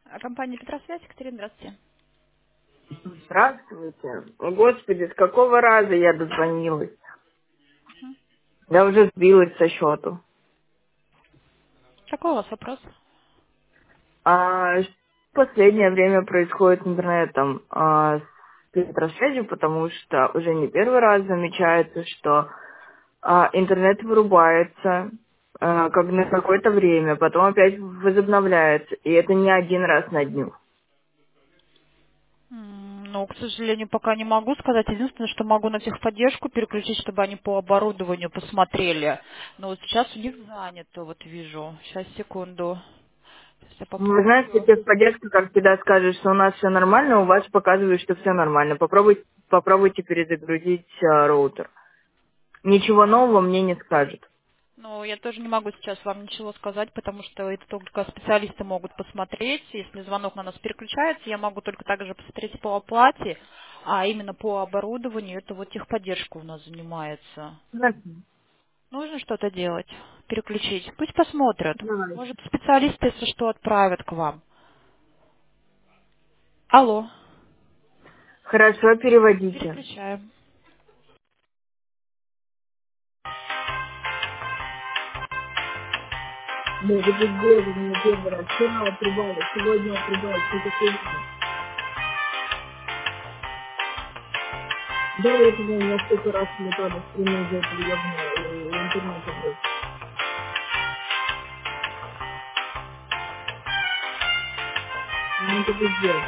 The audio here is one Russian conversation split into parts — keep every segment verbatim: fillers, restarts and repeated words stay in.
А компания Петросвязь, Екатерина, здравствуйте. Здравствуйте. О, Господи, с какого раза я дозвонилась? Я уже сбилась со счету. Какой у вас вопрос? А что в последнее время происходит с интернетом а, с Петросвязью, потому что уже не первый раз замечается, что а, интернет вырубается а, как на какое-то время, потом опять возобновляется, и это не один раз на дню. М, Ну, к сожалению, пока не могу сказать. Единственное, что могу на техподдержку переключить, чтобы они по оборудованию посмотрели. Но вот сейчас у них занято, вот вижу. Сейчас, секунду. Сейчас я Вы знаете, попробую. техподдержка, как всегда, скажет, что у нас все нормально, у вас показывает, что все нормально. Попробуйте, попробуйте перезагрузить а, роутер. Ничего нового мне не скажет. Ну, я тоже не могу сейчас вам ничего сказать, потому что это только специалисты могут посмотреть. Если звонок на нас переключается, я могу только также посмотреть по оплате, а именно по оборудованию, это вот техподдержка у нас занимается. Хорошо. Нужно что-то делать, переключить. Пусть посмотрят. Давай. Может, специалисты, если что, отправят к вам. Алло, Хорошо, переводите. переключаем. Может быть, сделали мне первый раз. Вчера отрубали, сегодня отрубали, что-то хуйня. Да, я тебе меня столько раз летала на стриме из-за этого ебаного э, интернета, блядь. Ну, это пиздец.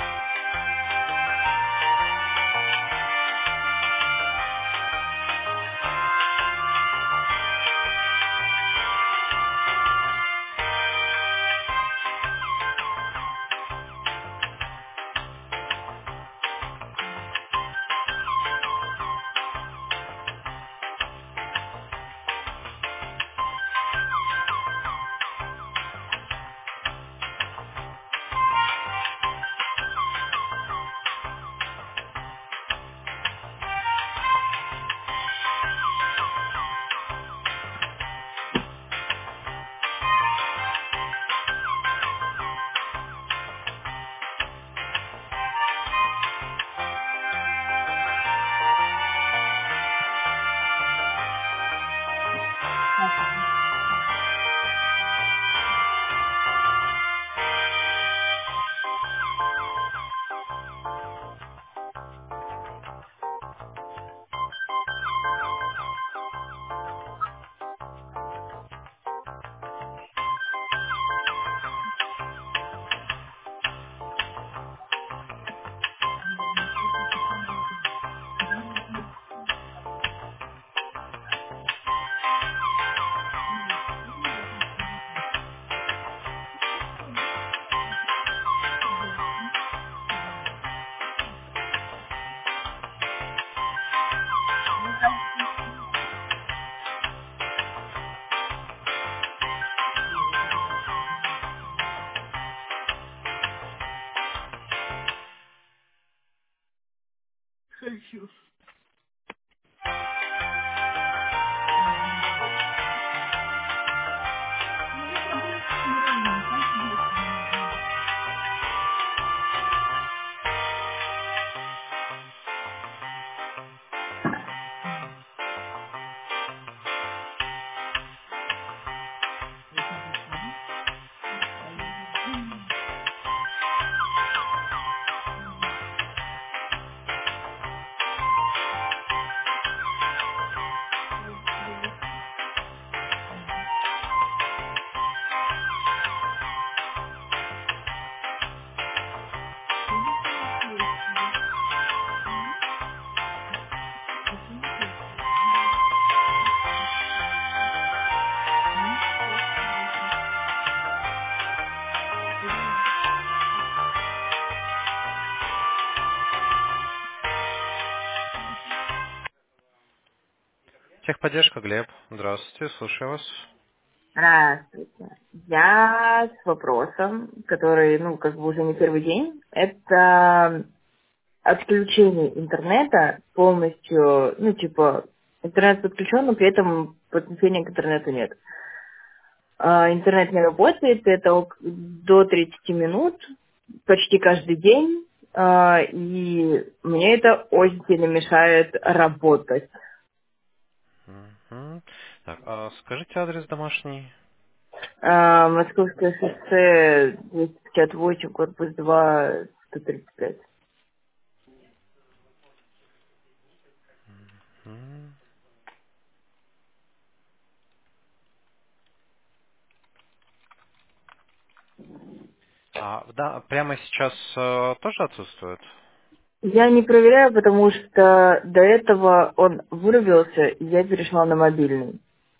Хочу. Техподдержка, Глеб. Здравствуйте, слушаю вас. Здравствуйте. Я с вопросом, который, ну, как бы уже не первый день. Это отключение интернета полностью, ну, типа, интернет подключен, но при этом подключения к интернету нет. а, интернет не работает, это ок- до тридцати минут, почти каждый день, а, и мне это очень сильно мешает работать. Мгм. Так, а скажите адрес домашний. А, Московское шоссе двести пятьдесят восемь, корпус два, сто тридцать пять. М. А, да, прямо сейчас э, тоже отсутствует? Я не проверяю, потому что до этого он вырубился, и я перешла на мобильный.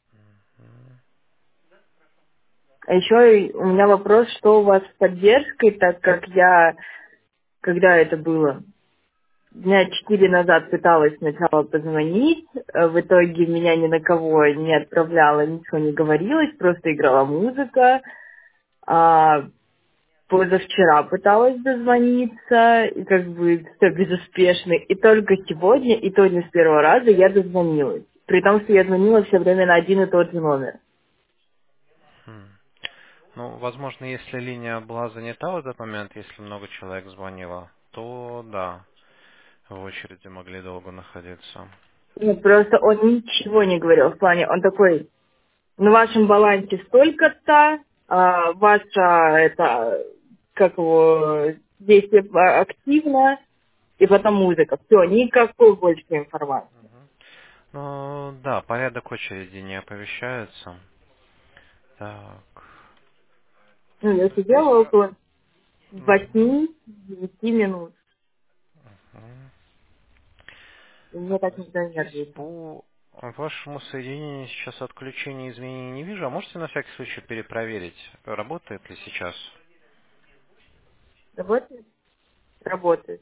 А еще у меня вопрос, что у вас с поддержкой, так как я, когда это было, дня четыре назад пыталась сначала позвонить, э, в итоге меня ни на кого не отправляла, ничего не говорилось, просто играла музыка. А позавчера пыталась дозвониться, и как бы все безуспешно. И только сегодня, и то не с первого раза, я дозвонилась. При том, что я звонила все время на один и тот же номер. Хм. Ну, возможно, если линия была занята в этот момент, если много человек звонило, то да, в очереди могли долго находиться. Нет, просто он ничего не говорил в плане, он такой, на вашем балансе столько-то, а, ваша, это, как его, действие а, активно, и потом музыка. Все, никакой больше информации. Ну, да, порядок очереди не оповещается. Так, Ну, я здесь... сидела около Мгм. восьми-девяти минут, Мгм. и мне так никто не Здесь ответил. по вашему соединению сейчас отключения изменений не вижу. А можете на всякий случай перепроверить, работает ли сейчас? Работает? Работает.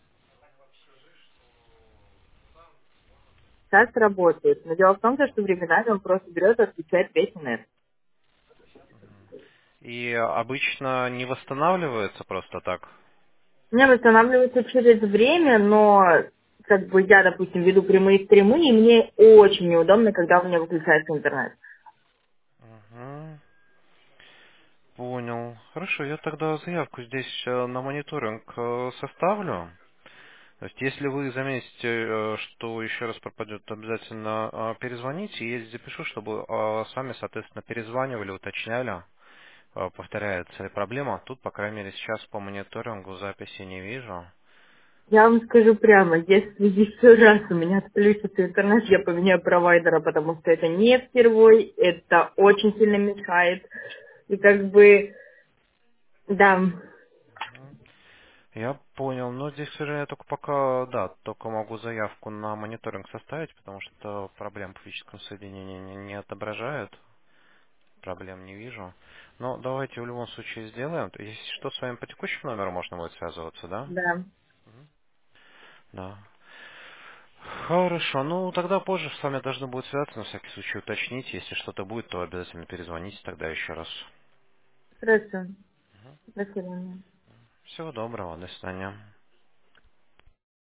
Сейчас работает. Но дело в том, что временами он просто берет и отключает весь интернет. И обычно не восстанавливается просто так? У меня восстанавливается через время, но как бы я, допустим, веду прямые стримы, и мне очень неудобно, когда у меня выключается интернет. Мгм. Понял. Хорошо, я тогда заявку здесь э, на мониторинг э, составлю. То есть, если вы заметите, э, что еще раз пропадет, то обязательно э, перезвоните. И я здесь запишу, чтобы э, сами, соответственно, перезванивали, уточняли, э, повторяется ли проблема. Тут, по крайней мере, сейчас по мониторингу записи не вижу. Я вам скажу прямо, если еще раз у меня отключится интернет, я поменяю провайдера, потому что это не впервой, это очень сильно мешает. И как бы, да, Я понял. Но здесь, к сожалению, я только пока, да, только могу заявку на мониторинг составить, потому что проблем по физическому соединению не, не отображает. Проблем не вижу. Но давайте в любом случае сделаем. Если что, с вами по текущему номеру можно будет связываться, да? да, Да. Хорошо. Ну, тогда позже с вами должны будут связаться, на всякий случай уточнить. Если что-то будет, то обязательно перезвоните тогда еще раз. хорошо, до свидания. Всего доброго. До свидания.